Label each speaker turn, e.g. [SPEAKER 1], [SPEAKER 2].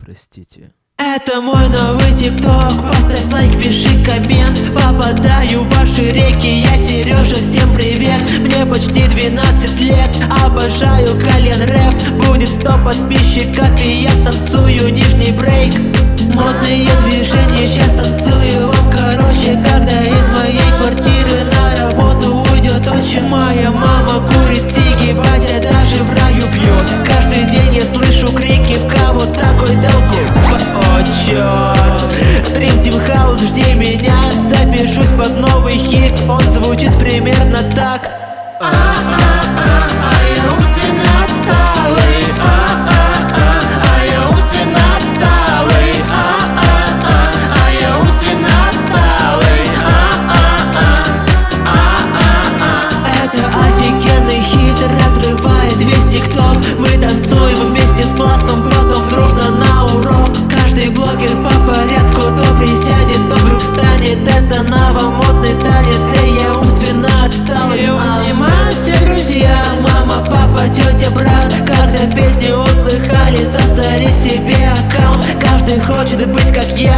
[SPEAKER 1] простите.
[SPEAKER 2] Это мой новый тикток, поставь лайк, пиши коммент. Попадаю в ваши реки, я Сережа, всем привет. Мне почти 12 лет, обожаю Кальян рэп. Будет 100 подписчиков и я станцую нижний брейк. Модные движения, сейчас танцую вам, короче. Когда из моей квартиры на работу уйдет отчим, моя мама курит сиги, батя даже в раю пьет. Каждый день я слышу крики, в кого такой долб. О, чёрт, Dream Team House, жди меня. Запишусь под новый хит, он звучит примерно так. Я умственно отсталый, я умственно отсталый, я умственно отсталый. Это офигенный хит, разрывает весь тикток. Мы танцуем вместе с классом, потом дружно на урок. Каждый блогер по порядку то присядет, то вдруг встанет. Это новомодный танец, и я умственно отсталый. Его снимают все друзья, мама, папа, тетя, брат. Когда песню услыхали, составили себе аккаунт. Каждый хочет быть как я,